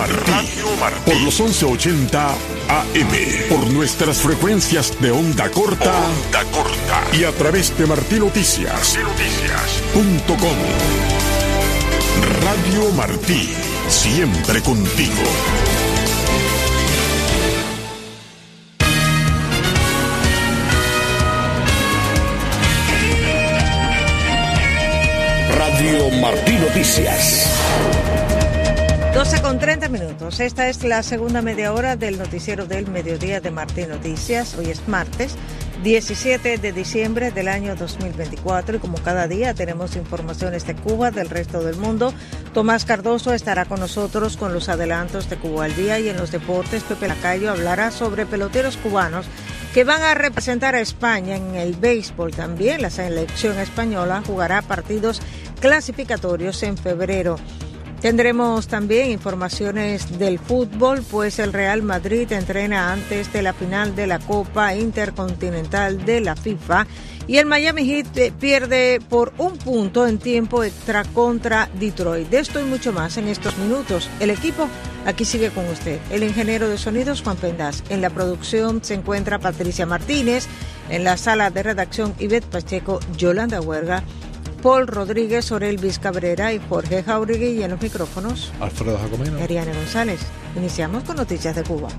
Por los 1180 AM. Por nuestras frecuencias de onda corta. Y a través de martinoticias.com. Radio Martí. Siempre contigo. Radio Martí Noticias. 12:30. Esta es la segunda media hora del noticiero del mediodía de Martí Noticias. Hoy es martes 17 de diciembre del año 2024 y como cada día tenemos informaciones de Cuba, del resto del mundo. Tomás Cardoso estará con nosotros con los adelantos de Cuba al día, y en los deportes Pepe Lacayo hablará sobre peloteros cubanos que van a representar a España en el béisbol. También la selección española jugará partidos clasificatorios en febrero. Tendremos también informaciones del fútbol, pues el Real Madrid entrena antes de la final de la Copa Intercontinental de la FIFA y el Miami Heat pierde por 1 punto en tiempo extra contra Detroit. De esto y mucho más en estos minutos. El equipo aquí sigue con usted. El ingeniero de sonidos Juan Pendas. En la producción se encuentra Patricia Martínez. En la sala de redacción Ivette Pacheco, Yolanda Huerga, Paul Rodríguez, Orelvis Cabrera y Jorge Jauregui, y en los micrófonos Alfredo Jacomino y Ariane González. Iniciamos con Noticias de Cuba.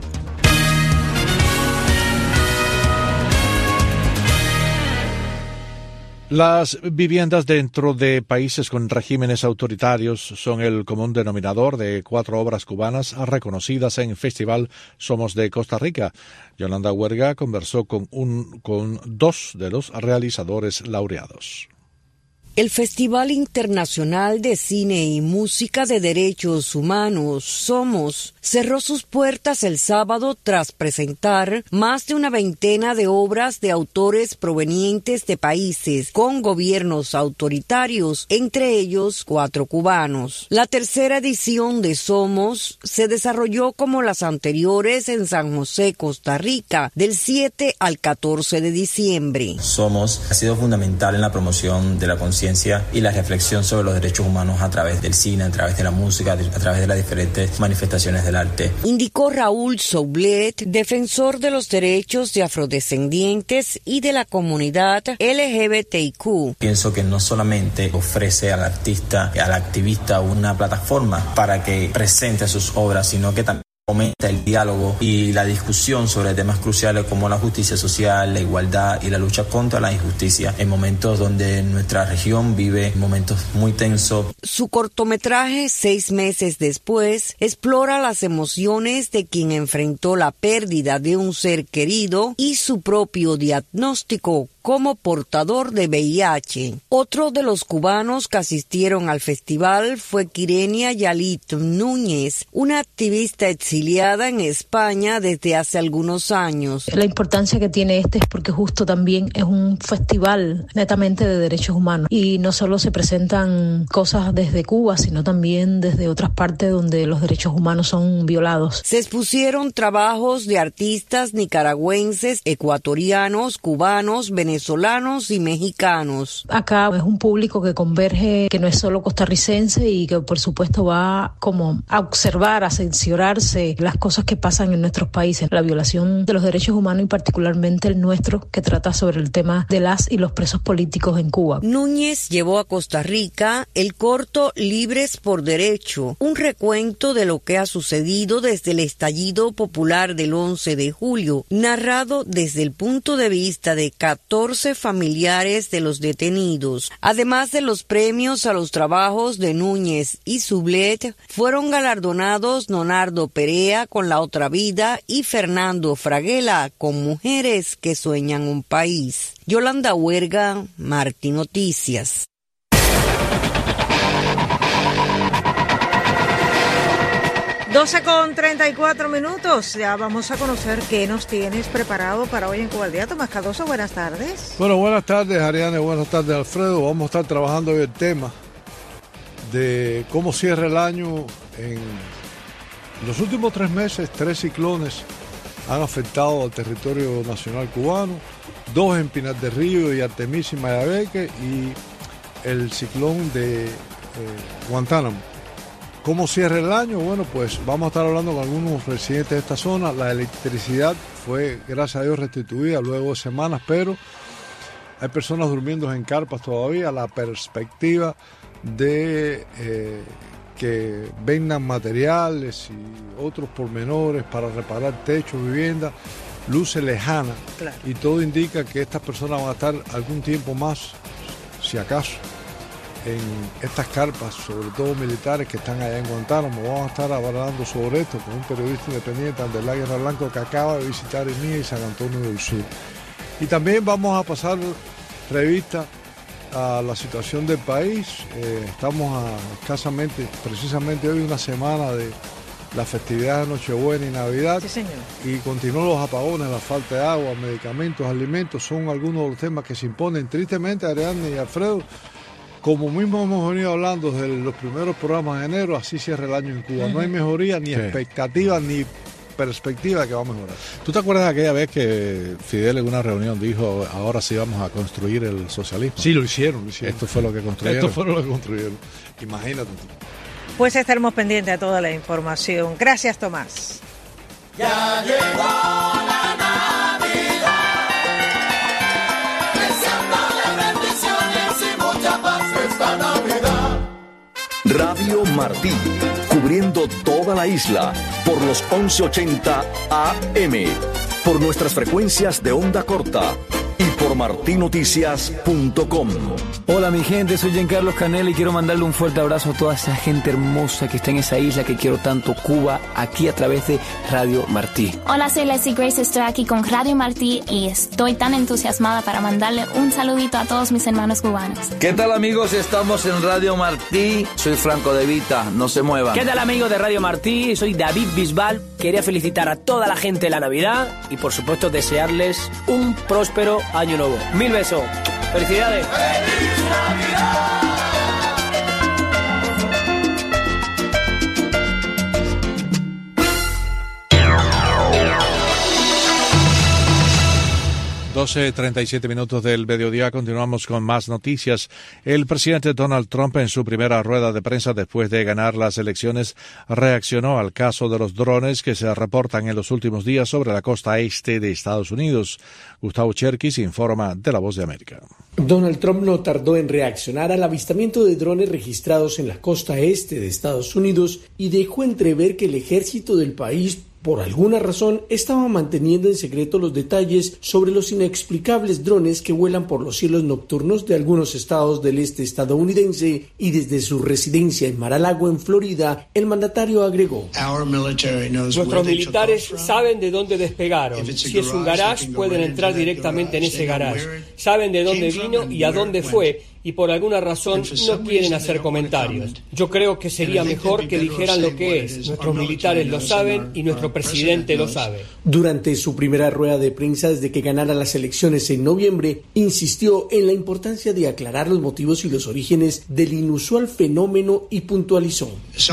Las viviendas dentro de países con regímenes autoritarios son el común denominador de 4 obras cubanas reconocidas en Festival Somos de Costa Rica. Yolanda Huerga conversó con 2 de los realizadores laureados. El Festival Internacional de Cine y Música de Derechos Humanos, SOMOS, cerró sus puertas el sábado tras presentar más de una veintena de obras de autores provenientes de países con gobiernos autoritarios, entre ellos 4 cubanos. La tercera edición de SOMOS se desarrolló como las anteriores en San José, Costa Rica, del 7 al 14 de diciembre. SOMOS ha sido fundamental en la promoción de la conciencia y la reflexión sobre los derechos humanos a través del cine, a través de la música, a través de las diferentes manifestaciones del arte. Indicó Raúl Soublet, defensor de los derechos de afrodescendientes y de la comunidad LGBTIQ. Pienso que no solamente ofrece al artista, al activista una plataforma para que presente sus obras, sino que también fomenta el diálogo y la discusión sobre temas cruciales como la justicia social, la igualdad y la lucha contra la injusticia en momentos donde nuestra región vive momentos muy tensos. Su cortometraje, 6 meses después, explora las emociones de quien enfrentó la pérdida de un ser querido y su propio diagnóstico como portador de VIH. Otro de los cubanos que asistieron al festival fue Quirenia Yalit Núñez, una activista exiliada en España desde hace algunos años. La importancia que tiene es porque justo también es un festival netamente de derechos humanos y no solo se presentan cosas desde Cuba, sino también desde otras partes donde los derechos humanos son violados. Se expusieron trabajos de artistas nicaragüenses, ecuatorianos, cubanos, venezolanos y mexicanos. Acá es un público que converge, que no es solo costarricense y que por supuesto va como a observar, a censurarse las cosas que pasan en nuestros países, la violación de los derechos humanos y particularmente el nuestro, que trata sobre el tema de las y los presos políticos en Cuba. Núñez llevó a Costa Rica el corto Libres por Derecho, un recuento de lo que ha sucedido desde el estallido popular del 11 de julio, narrado desde el punto de vista de 14 familiares de los detenidos. Además de los premios a los trabajos de Núñez y Soublet, fueron galardonados Leonardo Perea con La Otra Vida y Fernando Fraguela con Mujeres que Sueñan un País. Yolanda Huerga, Martí Noticias. 12:34. Ya vamos a conocer qué nos tienes preparado para hoy en Cuba al Día. Tomás Cardoso, buenas tardes. Bueno, buenas tardes, Ariane, buenas tardes, Alfredo. Vamos a estar trabajando hoy el tema de cómo cierra el año. En los últimos 3 meses, 3 ciclones han afectado al territorio nacional cubano, 2 en Pinar del Río y Artemisa y Mayabeque, y el ciclón de Guantánamo. ¿Cómo cierra el año? Bueno, pues vamos a estar hablando con algunos residentes de esta zona. La electricidad fue, gracias a Dios, restituida luego de semanas, pero hay personas durmiendo en carpas todavía. La perspectiva de que vendan materiales y otros pormenores para reparar techos, viviendas, luce lejana. Claro. Y todo indica que estas personas van a estar algún tiempo más, si acaso, en estas carpas, sobre todo militares que están allá en Guantánamo. Vamos a estar hablando sobre esto con un periodista independiente, Andrés Guerra Blanco, que acaba de visitar EMIA y San Antonio del Sur. Y también vamos a pasar revista a la situación del país. Estamos escasamente, precisamente hoy, una semana de la festividad de Nochebuena y Navidad. Sí, señor. Y continúan los apagones, la falta de agua, medicamentos, alimentos, son algunos de los temas que se imponen. Tristemente, Ariadne y Alfredo, como mismo hemos venido hablando desde los primeros programas de enero, así cierra el año en Cuba. No hay mejoría, ni expectativa, ni perspectiva de que va a mejorar. ¿Tú te acuerdas de aquella vez que Fidel en una reunión dijo, ahora sí vamos a construir el socialismo? Sí, lo hicieron. Esto fue lo que construyeron. Esto fue lo que construyeron. Imagínate tú. Pues estaremos pendientes a toda la información. Gracias, Tomás. Ya llegó la Navidad, deseándole bendiciones y mucha paz esta Navidad. Radio Martí, cubriendo toda la isla por los 1180 AM, por nuestras frecuencias de onda corta y por martinoticias.com. Hola mi gente, soy Giancarlo Canela y quiero mandarle un fuerte abrazo a toda esa gente hermosa que está en esa isla que quiero tanto, Cuba, aquí a través de Radio Martí. Hola, soy Leslie Grace, estoy aquí con Radio Martí y estoy tan entusiasmada para mandarle un saludito a todos mis hermanos cubanos. ¿Qué tal amigos? Estamos en Radio Martí, soy Franco De Vita, no se muevan. ¿Qué tal amigos de Radio Martí? Soy David Bisbal, quería felicitar a toda la gente de la Navidad y por supuesto desearles un próspero año nuevo. Mil besos. ¡Felicidades! ¡Feliz Navidad! 12:37 del mediodía. Continuamos con más noticias. El presidente Donald Trump, en su primera rueda de prensa después de ganar las elecciones, reaccionó al caso de los drones que se reportan en los últimos días sobre la costa este de Estados Unidos. Gustavo Cherkis informa de La Voz de América. Donald Trump no tardó en reaccionar al avistamiento de drones registrados en la costa este de Estados Unidos y dejó entrever que el ejército del país, por alguna razón, estaba manteniendo en secreto los detalles sobre los inexplicables drones que vuelan por los cielos nocturnos de algunos estados del este estadounidense, y desde su residencia en Mar-a-Lago, en Florida, el mandatario agregó: Nuestros militares saben de dónde despegaron. Si es un garage, pueden entrar directamente en ese garage. Saben de dónde vino y a dónde fue, y por alguna razón no quieren hacer comentarios. Yo creo que sería mejor que dijeran lo que es. Nuestros militares lo saben y nuestro presidente lo sabe. Durante su primera rueda de prensa desde que ganara las elecciones en noviembre, insistió en la importancia de aclarar los motivos y los orígenes del inusual fenómeno y puntualizó: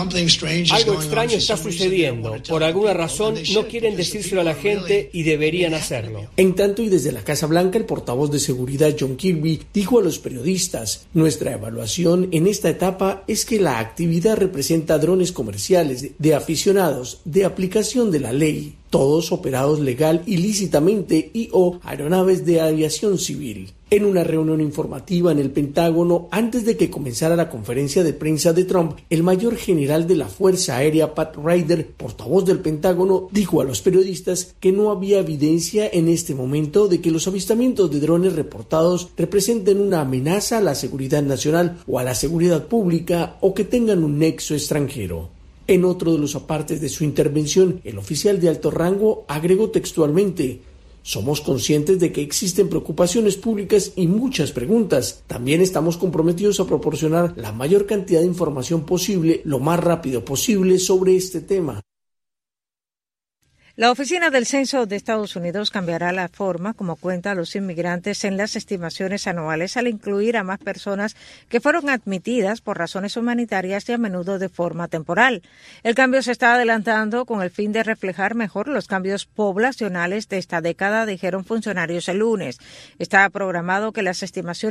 algo extraño está sucediendo. Por alguna razón no quieren decírselo a la gente y deberían hacerlo. En tanto, y desde la Casa Blanca, el portavoz de seguridad John Kirby dijo a los periodistas: nuestra evaluación en esta etapa es que la actividad representa drones comerciales de aficionados de aplicación de la ley, todos operados legal y lícitamente, y o aeronaves de aviación civil. En una reunión informativa en el Pentágono, antes de que comenzara la conferencia de prensa de Trump, el mayor general de la Fuerza Aérea, Pat Ryder, portavoz del Pentágono, dijo a los periodistas que no había evidencia en este momento de que los avistamientos de drones reportados representen una amenaza a la seguridad nacional o a la seguridad pública, o que tengan un nexo extranjero. En otro de los apartes de su intervención, el oficial de alto rango agregó textualmente: somos conscientes de que existen preocupaciones públicas y muchas preguntas. También estamos comprometidos a proporcionar la mayor cantidad de información posible, lo más rápido posible, sobre este tema. La Oficina del Censo de Estados Unidos cambiará la forma como cuenta a los inmigrantes en las estimaciones anuales, al incluir a más personas que fueron admitidas por razones humanitarias y a menudo de forma temporal. El cambio se está adelantando con el fin de reflejar mejor los cambios poblacionales de esta década, dijeron funcionarios el lunes. Está programado que las estimaciones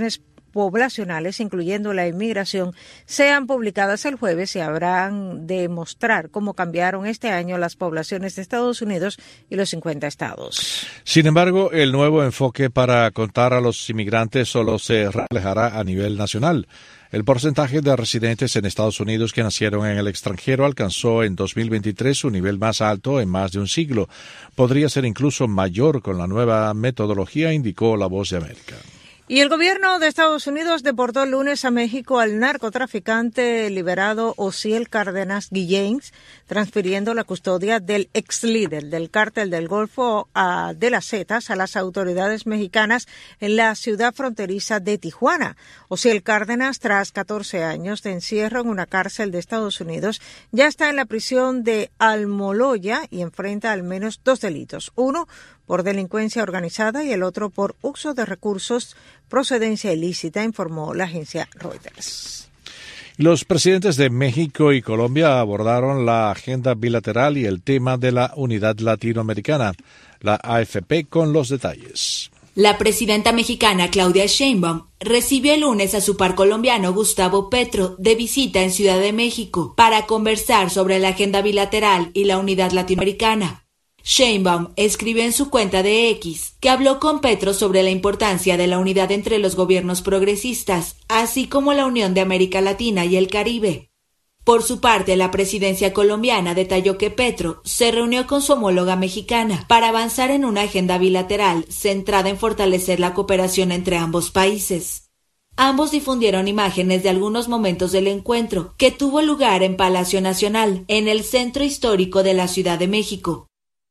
poblacionales, incluyendo la inmigración, sean publicadas el jueves y habrán de mostrar cómo cambiaron este año las poblaciones de Estados Unidos y los 50 estados. Sin embargo, el nuevo enfoque para contar a los inmigrantes solo se reflejará a nivel nacional. El porcentaje de residentes en Estados Unidos que nacieron en el extranjero alcanzó en 2023 su nivel más alto en más de un siglo. Podría ser incluso mayor con la nueva metodología, indicó La Voz de América. Y el gobierno de Estados Unidos deportó el lunes a México al narcotraficante liberado Osiel Cárdenas Guillens, transfiriendo la custodia del ex líder del cártel del Golfo de las Zetas a las autoridades mexicanas en la ciudad fronteriza de Tijuana. Osiel Cárdenas, tras 14 años de encierro en una cárcel de Estados Unidos, ya está en la prisión de Almoloya y enfrenta al menos 2 delitos. Uno por delincuencia organizada y el otro por uso de recursos, procedencia ilícita, informó la agencia Reuters. Los presidentes de México y Colombia abordaron la agenda bilateral y el tema de la unidad latinoamericana. La AFP con los detalles. La presidenta mexicana Claudia Sheinbaum recibió el lunes a su par colombiano Gustavo Petro de visita en Ciudad de México para conversar sobre la agenda bilateral y la unidad latinoamericana. Sheinbaum escribió en su cuenta de X que habló con Petro sobre la importancia de la unidad entre los gobiernos progresistas, así como la unión de América Latina y el Caribe. Por su parte, la presidencia colombiana detalló que Petro se reunió con su homóloga mexicana para avanzar en una agenda bilateral centrada en fortalecer la cooperación entre ambos países. Ambos difundieron imágenes de algunos momentos del encuentro, que tuvo lugar en Palacio Nacional, en el centro histórico de la Ciudad de México.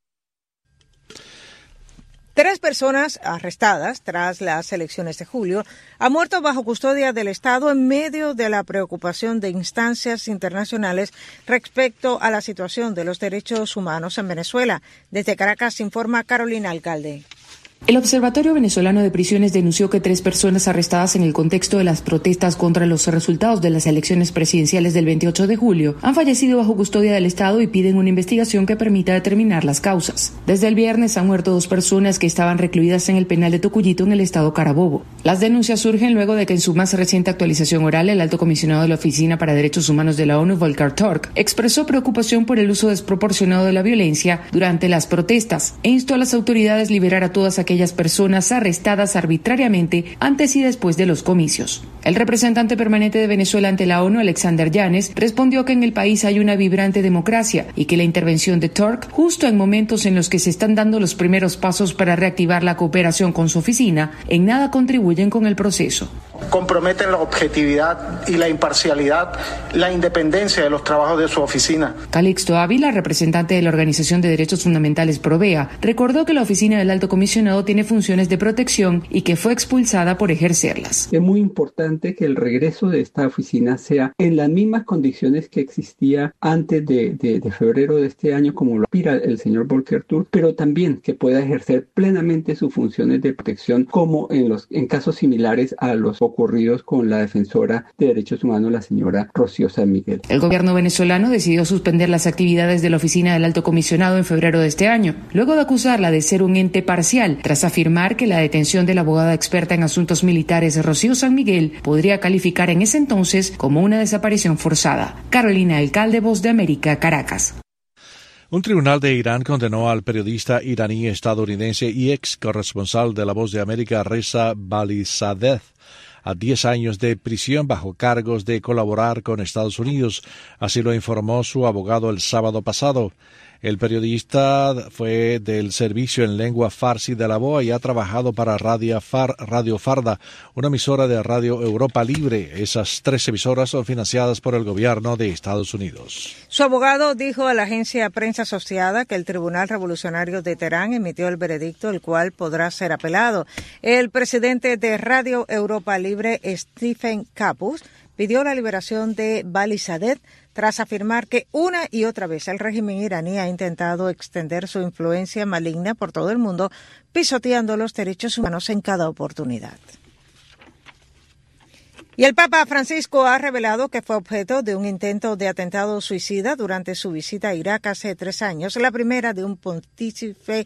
3 personas arrestadas tras las elecciones de julio han muerto bajo custodia del Estado en medio de la preocupación de instancias internacionales respecto a la situación de los derechos humanos en Venezuela. Desde Caracas informa Carolina Alcalde. El Observatorio Venezolano de Prisiones denunció que 3 personas arrestadas en el contexto de las protestas contra los resultados de las elecciones presidenciales del 28 de julio han fallecido bajo custodia del Estado y piden una investigación que permita determinar las causas. Desde el viernes han muerto 2 personas que estaban recluidas en el penal de Tocuyito en el estado Carabobo. Las denuncias surgen luego de que en su más reciente actualización oral el alto comisionado de la Oficina para Derechos Humanos de la ONU, Volker Turk, expresó preocupación por el uso desproporcionado de la violencia durante las protestas e instó a las autoridades a liberar a todas aquellas personas arrestadas arbitrariamente antes y después de los comicios. El representante permanente de Venezuela ante la ONU, Alexander Yanes, respondió que en el país hay una vibrante democracia y que la intervención de Turk, justo en momentos en los que se están dando los primeros pasos para reactivar la cooperación con su oficina, en nada contribuyen con el proceso. Comprometen la objetividad y la imparcialidad, la independencia de los trabajos de su oficina. Calixto Ávila, representante de la Organización de Derechos Fundamentales Provea, recordó que la oficina del Alto Comisionado tiene funciones de protección y que fue expulsada por ejercerlas. Es muy importante que el regreso de esta oficina sea en las mismas condiciones que existía antes de febrero de este año, como lo aspira el señor Volker Turk, pero también que pueda ejercer plenamente sus funciones de protección, como en casos similares a los ocurridos con la defensora de derechos humanos, la señora Rocío San Miguel. El gobierno venezolano decidió suspender las actividades de la oficina del Alto Comisionado en febrero de este año, luego de acusarla de ser un ente parcial, tras afirmar que la detención de la abogada experta en asuntos militares Rocío San Miguel podría calificar en ese entonces como una desaparición forzada. Carolina Alcalde, Voz de América, Caracas. Un tribunal de Irán condenó al periodista iraní estadounidense y ex corresponsal de La Voz de América, Reza Balizadeh, a 10 años de prisión bajo cargos de colaborar con Estados Unidos. Así lo informó su abogado el sábado pasado. El periodista fue del servicio en lengua farsi de la BOA y ha trabajado para Radio Farda, una emisora de Radio Europa Libre. Esas 3 emisoras son financiadas por el gobierno de Estados Unidos. Su abogado dijo a la agencia Prensa Asociada que el Tribunal Revolucionario de Teherán emitió el veredicto, el cual podrá ser apelado. El presidente de Radio Europa Libre, Stephen Kapus, pidió la liberación de Balizadeh tras afirmar que una y otra vez el régimen iraní ha intentado extender su influencia maligna por todo el mundo, pisoteando los derechos humanos en cada oportunidad. Y el Papa Francisco ha revelado que fue objeto de un intento de atentado suicida durante su visita a Irak hace 3 años, la primera de un pontífice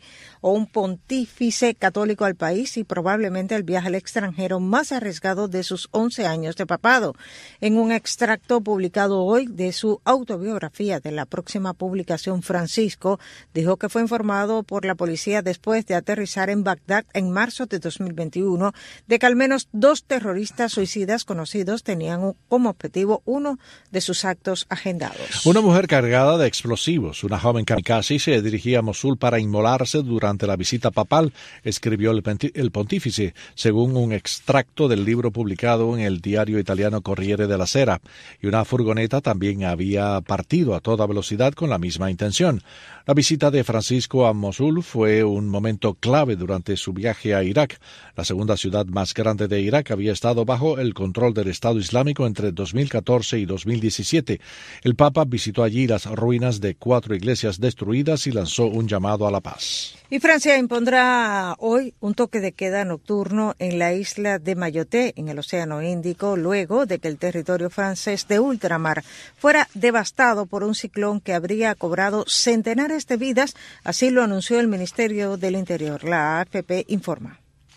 católico al país y probablemente el viaje al extranjero más arriesgado de sus 11 años de papado. En un extracto publicado hoy de su autobiografía de la próxima publicación, Francisco dijo que fue informado por la policía después de aterrizar en Bagdad en marzo de 2021 de que al menos 2 terroristas suicidas conocidos tenían como objetivo uno de sus actos agendados. Una mujer cargada de explosivos, una joven kamikaze, se dirigía a Mosul para inmolarse durante la visita papal, escribió el pontífice, según un extracto del libro publicado en el diario italiano Corriere della Sera. Y una furgoneta también había partido a toda velocidad con la misma intención. La visita de Francisco a Mosul fue un momento clave durante su viaje a Irak. La segunda ciudad más grande de Irak había estado bajo el control del Estado Islámico entre 2014 y 2017. El Papa visitó allí las ruinas de 4 iglesias destruidas y lanzó un llamado a la paz. Y Francia impondrá hoy un toque de queda nocturno en la isla de Mayotte, en el Océano Índico, luego de que el territorio francés de ultramar fuera devastado por un ciclón que habría cobrado centenares de vidas, así lo anunció el Ministerio del Interior. La AFP informa.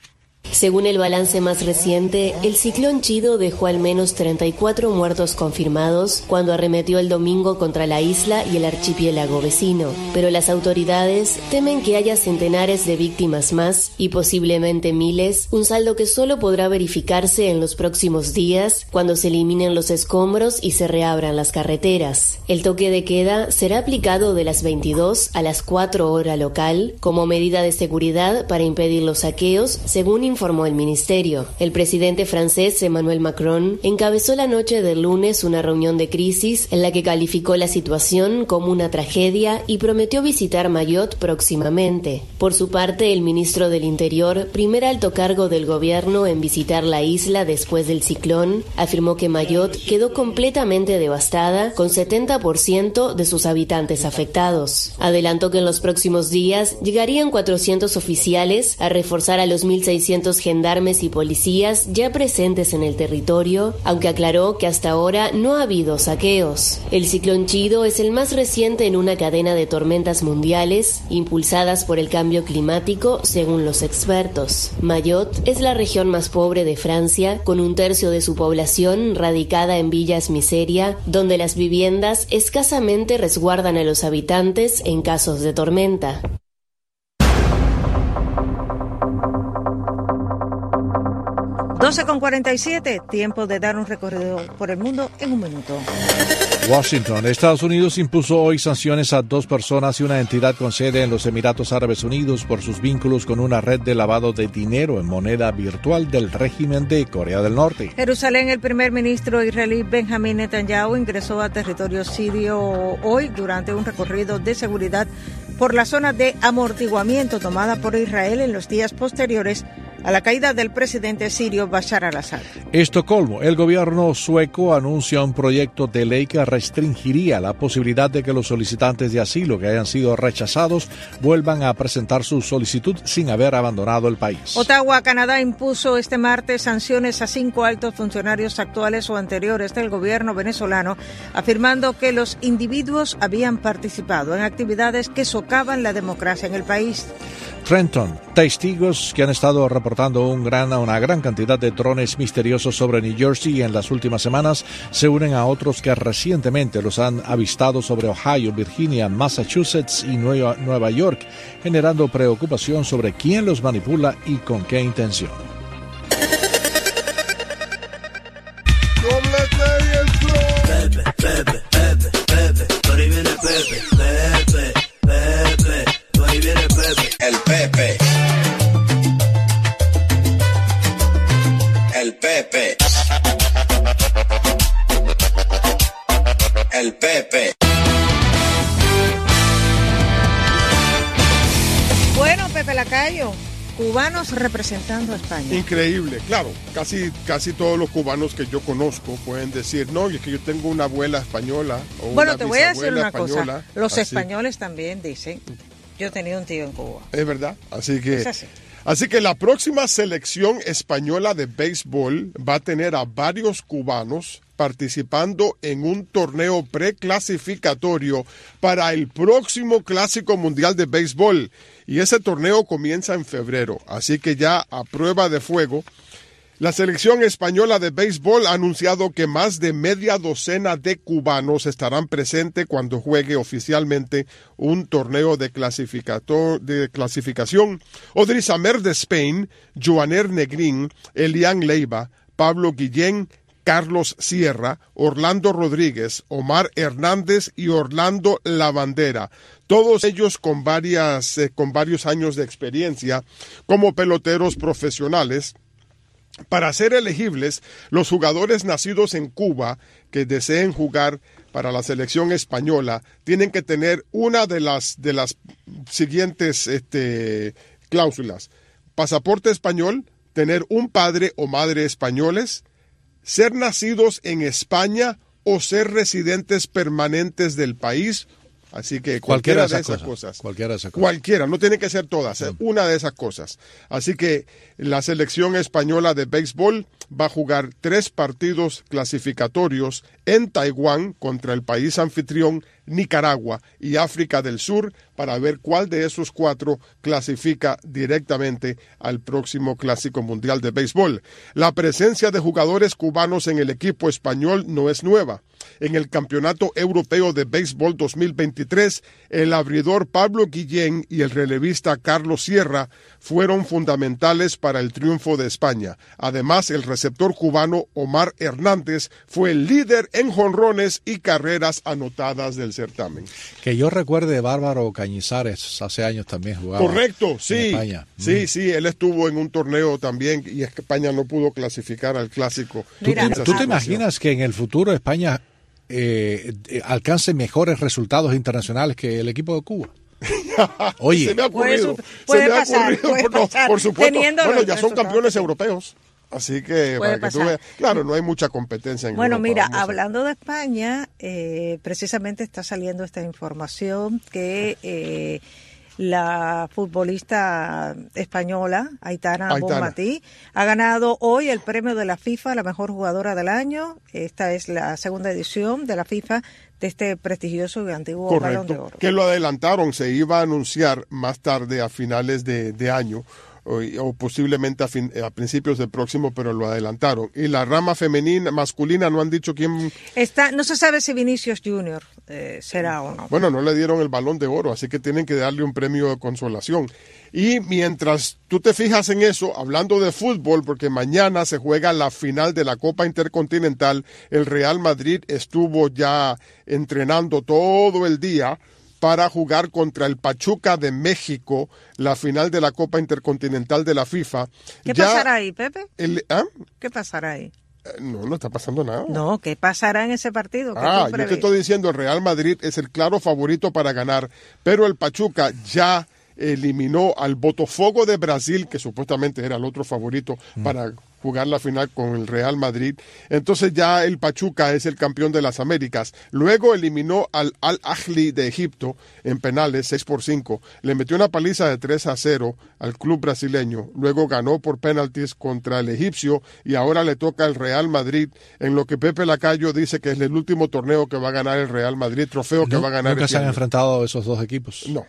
Según el balance más reciente, el ciclón Chido dejó al menos 34 muertos confirmados cuando arremetió el domingo contra la isla y el archipiélago vecino. Pero las autoridades temen que haya centenares de víctimas más y posiblemente miles, un saldo que solo podrá verificarse en los próximos días cuando se eliminen los escombros y se reabran las carreteras. El toque de queda será aplicado de las 22 a las 4 hora local como medida de seguridad para impedir los saqueos, según informó el ministerio. El presidente francés Emmanuel Macron encabezó la noche del lunes una reunión de crisis en la que calificó la situación como una tragedia y prometió visitar Mayotte próximamente. Por su parte, el ministro del Interior, primer alto cargo del gobierno en visitar la isla después del ciclón, afirmó que Mayotte quedó completamente devastada, con 70% de sus habitantes afectados. Adelantó que en los próximos días llegarían 400 oficiales a reforzar a los 1.600 gendarmes y policías ya presentes en el territorio, aunque aclaró que hasta ahora no ha habido saqueos. El ciclón Chido es el más reciente en una cadena de tormentas mundiales impulsadas por el cambio climático, según los expertos. Mayotte es la región más pobre de Francia, con 1/3 de su población radicada en villas miseria, donde las viviendas escasamente resguardan a los habitantes en casos de tormenta. 12:47, tiempo de dar un recorrido por el mundo en un minuto. Washington. Estados Unidos impuso hoy sanciones a 2 personas y una entidad con sede en los Emiratos Árabes Unidos por sus vínculos con una red de lavado de dinero en moneda virtual del régimen de Corea del Norte. Jerusalén, el primer ministro israelí Benjamín Netanyahu ingresó a territorio sirio hoy durante un recorrido de seguridad por la zona de amortiguamiento tomada por Israel en los días posteriores a la caída del presidente sirio Bashar al-Assad. Estocolmo. El gobierno sueco anuncia un proyecto de ley que restringiría la posibilidad de que los solicitantes de asilo que hayan sido rechazados vuelvan a presentar su solicitud sin haber abandonado el país. Ottawa, Canadá, impuso este martes sanciones a 5 altos funcionarios actuales o anteriores del gobierno venezolano, afirmando que los individuos habían participado en actividades que socavan la democracia en el país. Trenton. Testigos que han estado reportando una gran cantidad de drones misteriosos sobre New Jersey en las últimas semanas se unen a otros que recientemente los han avistado sobre Ohio, Virginia, Massachusetts y Nueva York, generando preocupación sobre quién los manipula y con qué intención. El Pepe. El Pepe. El Pepe. Bueno, Pepe Lacayo, cubanos representando a España. Increíble, claro, casi todos los cubanos que yo conozco pueden decir, no, es que yo tengo una abuela española o bueno, te voy a decir una española, cosa, los así. españoles también dicen, yo tenía un tío en Cuba. Es verdad, así que... Es así. Así que la próxima selección española de béisbol va a tener a varios cubanos participando en un torneo preclasificatorio para el próximo Clásico Mundial de Béisbol. Y ese torneo comienza en febrero, así que ya a prueba de fuego. La selección española de béisbol ha anunciado que más de media docena de cubanos estarán presentes cuando juegue oficialmente un torneo de clasificación. Odris Amer de Spain, Joaner Negrín, Elian Leiva, Pablo Guillén, Carlos Sierra, Orlando Rodríguez, Omar Hernández y Orlando Lavandera. Todos ellos con varios años de experiencia como peloteros profesionales. Para ser elegibles, los jugadores nacidos en Cuba que deseen jugar para la selección española tienen que tener una de las siguientes cláusulas: pasaporte español, tener un padre o madre españoles, ser nacidos en España o ser residentes permanentes del país. Así que cualquiera de esas cosas. Cualquiera, no tiene que ser todas, una de esas cosas. Así que la selección española de béisbol va a jugar 3 partidos clasificatorios en Taiwán contra el país anfitrión, Nicaragua y África del Sur, para ver cuál de esos 4 clasifica directamente al próximo Clásico Mundial de Béisbol. La presencia de jugadores cubanos en el equipo español no es nueva. En el Campeonato Europeo de Béisbol 2023, el abridor Pablo Guillén y el relevista Carlos Sierra fueron fundamentales para el triunfo de España. Además, el receptor cubano Omar Hernández fue el líder en jonrones y carreras anotadas del certamen. Que yo recuerde, Bárbaro Cañizares hace años también jugaba. Correcto, sí. En España. Sí, él estuvo en un torneo también y España no pudo clasificar al Clásico. ¿Tú te imaginas que en el futuro España alcance mejores resultados internacionales que el equipo de Cuba? Oye, se me ha ocurrido. Puede pasar. Por supuesto. Bueno, ya son campeones europeos. Así que, para que tú veas, claro, no hay mucha competencia en Europa. Bueno, mira, hablando de España, precisamente está saliendo esta información que la futbolista española, Aitana Bonmatí, ha ganado hoy el premio de la FIFA a la mejor jugadora del año. Esta es la segunda edición de la FIFA de este prestigioso y antiguo Balón de Oro. Que lo adelantaron, se iba a anunciar más tarde a finales de año. O posiblemente a principios del próximo, pero lo adelantaron. Y la rama masculina no han dicho quién... No se sabe si Vinicius Junior será o no. Bueno, no le dieron el Balón de Oro, así que tienen que darle un premio de consolación. Y mientras tú te fijas en eso, hablando de fútbol, porque mañana se juega la final de la Copa Intercontinental, el Real Madrid estuvo ya entrenando todo el día para jugar contra el Pachuca de México, la final de la Copa Intercontinental de la FIFA. ¿Qué pasará ahí, Pepe? ¿Qué pasará ahí? No está pasando nada. No, ¿qué pasará en ese partido? Yo te estoy diciendo, el Real Madrid es el claro favorito para ganar, pero el Pachuca ya eliminó al Botafogo de Brasil, que supuestamente era el otro favorito para jugar la final con el Real Madrid. Entonces ya el Pachuca es el campeón de las Américas. Luego eliminó al Al-Ahly de Egipto en penales 6-5. Le metió una paliza de 3-0 al club brasileño. Luego ganó por penaltis contra el egipcio y ahora le toca al Real Madrid, en lo que Pepe Lacayo dice que es el último torneo que va a ganar el Real Madrid, trofeo que va a ganar. ¿Nunca se han enfrentado esos dos equipos? No.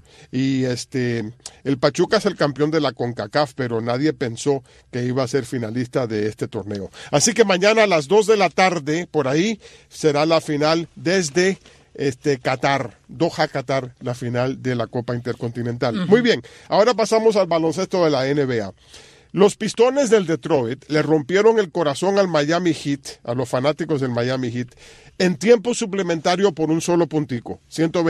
Y el Pachuca es el campeón de la CONCACAF, pero nadie pensó que iba a ser finalista de este torneo. Así que mañana a las 2 de la tarde, por ahí, será la final desde Qatar, Doha, Qatar, la final de la Copa Intercontinental. Muy bien, ahora pasamos al baloncesto de la NBA. Los Pistones del Detroit le rompieron el corazón al Miami Heat, a los fanáticos del Miami Heat, en tiempo suplementario por un solo puntico,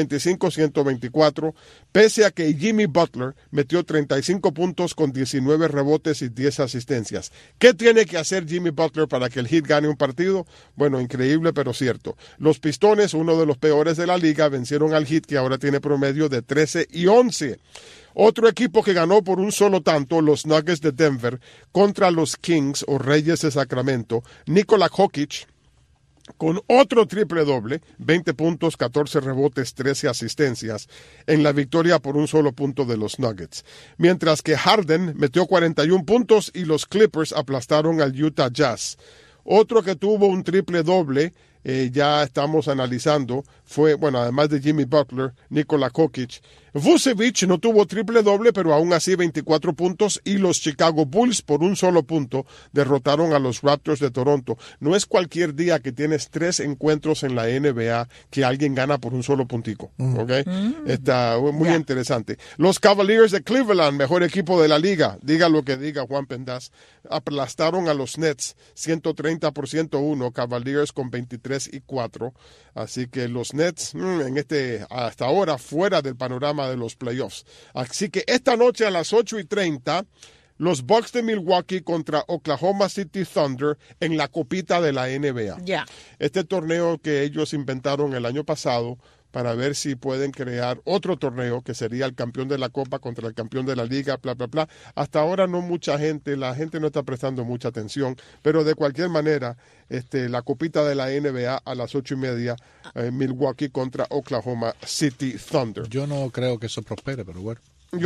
125-124, pese a que Jimmy Butler metió 35 puntos con 19 rebotes y 10 asistencias. ¿Qué tiene que hacer Jimmy Butler para que el Heat gane un partido? Bueno, increíble pero cierto. Los Pistones, uno de los peores de la liga, vencieron al Heat, que ahora tiene promedio de 13-11. Otro equipo que ganó por un solo tanto, los Nuggets de Denver, contra los Kings o Reyes de Sacramento. Nikola Jokic con otro triple doble, 20 puntos, 14 rebotes, 13 asistencias, en la victoria por un solo punto de los Nuggets. Mientras que Harden metió 41 puntos y los Clippers aplastaron al Utah Jazz. Otro que tuvo un triple doble, ya estamos analizando, fue, bueno, además de Jimmy Butler, Nikola Jokic. Vucevic no tuvo triple doble, pero aún así 24 puntos, y los Chicago Bulls por un solo punto derrotaron a los Raptors de Toronto. No es cualquier día que tienes 3 encuentros en la NBA que alguien gana por un solo puntico, ¿ok? Está muy interesante. Los Cavaliers de Cleveland, mejor equipo de la liga, diga lo que diga Juan Pendas, aplastaron a los Nets 130-101, Cavaliers con 23-4. Así que los Nets hasta ahora fuera del panorama de los playoffs. Así que esta noche a las 8:30, los Bucks de Milwaukee contra Oklahoma City Thunder en la copita de la NBA. Este torneo que ellos inventaron el año pasado para ver si pueden crear otro torneo que sería el campeón de la Copa contra el campeón de la Liga, bla, bla, bla. Hasta ahora no mucha gente, la gente no está prestando mucha atención, pero de cualquier manera, la copita de la NBA a las 8:30, Milwaukee contra Oklahoma City Thunder. Yo no creo que eso prospere, pero bueno.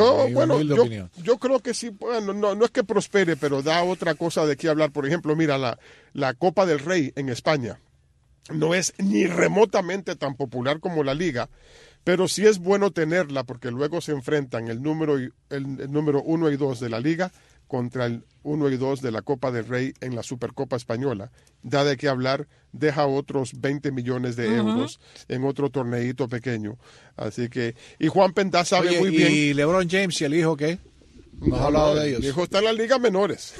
Yo creo que sí, bueno, no es que prospere, pero da otra cosa de qué hablar. Por ejemplo, mira, la Copa del Rey en España no es ni remotamente tan popular como la Liga, pero sí es bueno tenerla porque luego se enfrentan el número 1 y 2 de la Liga contra el 1 y 2 de la Copa del Rey en la Supercopa Española. Da de qué hablar, deja otros 20 millones de euros en otro torneito pequeño. Así que, y Juan Pendas sabe muy bien. ¿Y LeBron James y el hijo qué? ¿No has hablado de ellos? El hijo está en las ligas menores.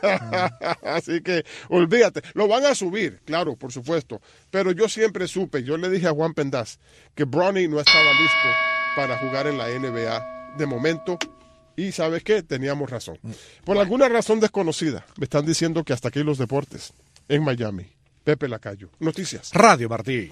Así que olvídate. Lo van a subir, claro, por supuesto. Pero yo siempre supe, yo le dije a Juan Pendas que Bronny no estaba listo para jugar en la NBA de momento. Y ¿sabes qué? Teníamos razón. Por alguna razón desconocida, me están diciendo que hasta aquí los deportes en Miami. Pepe Lacayo. Noticias. Radio Martí.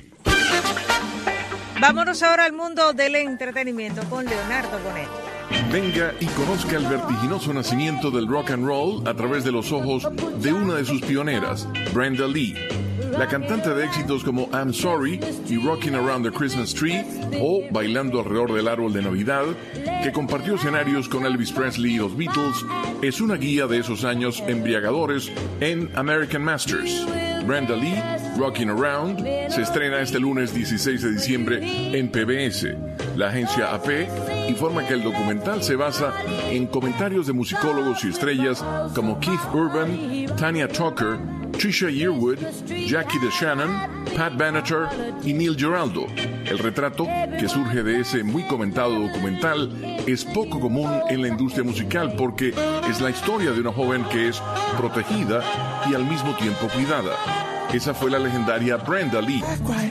Vámonos ahora al mundo del entretenimiento con Leonardo Bonet. Venga y conozca el vertiginoso nacimiento del rock and roll a través de los ojos de una de sus pioneras, Brenda Lee. La cantante de éxitos como I'm Sorry y Rocking Around the Christmas Tree o Bailando alrededor del árbol de Navidad, que compartió escenarios con Elvis Presley y los Beatles, es una guía de esos años embriagadores en American Masters. Brenda Lee, Rocking Around, se estrena este lunes 16 de diciembre en PBS. La agencia AP informa que el documental se basa en comentarios de musicólogos y estrellas como Keith Urban, Tanya Tucker, Trisha Yearwood, Jackie DeShannon, Pat Benatar y Neil Giraldo. El retrato, que surge de ese muy comentado documental, es poco común en la industria musical porque es la historia de una joven que es protegida y al mismo tiempo cuidada. Esa fue la legendaria Brenda Lee.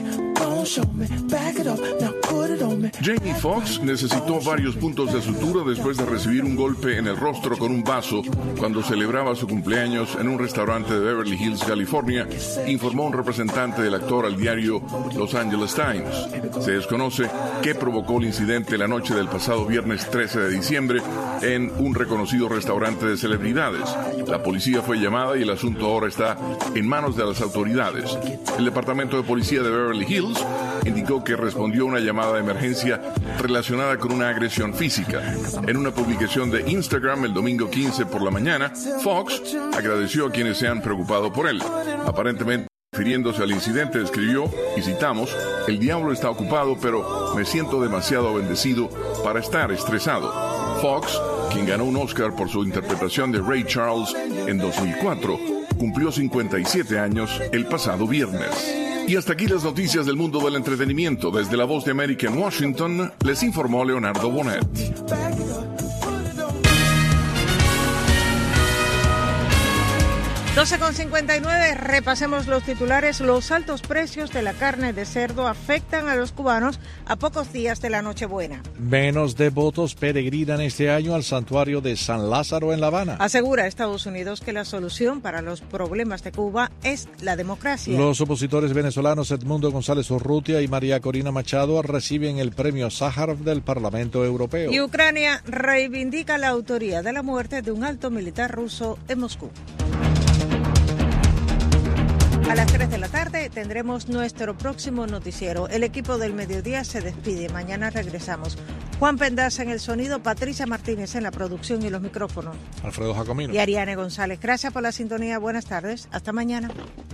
Jamie Foxx necesitó varios puntos de sutura después de recibir un golpe en el rostro con un vaso cuando celebraba su cumpleaños en un restaurante de Beverly Hills, California, informó un representante del actor al diario Los Angeles Times. Se desconoce qué provocó el incidente la noche del pasado viernes 13 de diciembre en un reconocido restaurante de celebridades. La policía fue llamada y el asunto ahora está en manos de las autoridades. El Departamento de Policía de Beverly Hills indicó que respondió a una llamada de emergencia relacionada con una agresión física. En una publicación de Instagram el domingo 15 por la mañana, Fox agradeció a quienes se han preocupado por él. Aparentemente, refiriéndose al incidente, escribió, y citamos, "El diablo está ocupado, pero me siento demasiado bendecido para estar estresado". Fox, quien ganó un Oscar por su interpretación de Ray Charles en 2004, cumplió 57 años el pasado viernes. Y hasta aquí las noticias del mundo del entretenimiento. Desde la Voz de América en Washington, les informó Leonardo Bonet. 12:59, repasemos los titulares. Los altos precios de la carne de cerdo afectan a los cubanos a pocos días de la Nochebuena. Menos devotos peregrinan este año al santuario de San Lázaro en La Habana. Asegura Estados Unidos que la solución para los problemas de Cuba es la democracia. Los opositores venezolanos Edmundo González Urrutia y María Corina Machado reciben el premio Sájarov del Parlamento Europeo. Y Ucrania reivindica la autoría de la muerte de un alto militar ruso en Moscú. A las 3 de la tarde, tendremos nuestro próximo noticiero. El equipo del Mediodía se despide. Mañana regresamos. Juan Pendaza en el sonido, Patricia Martínez en la producción y los micrófonos. Alfredo Jacomino. Y Ariane González. Gracias por la sintonía. Buenas tardes. Hasta mañana.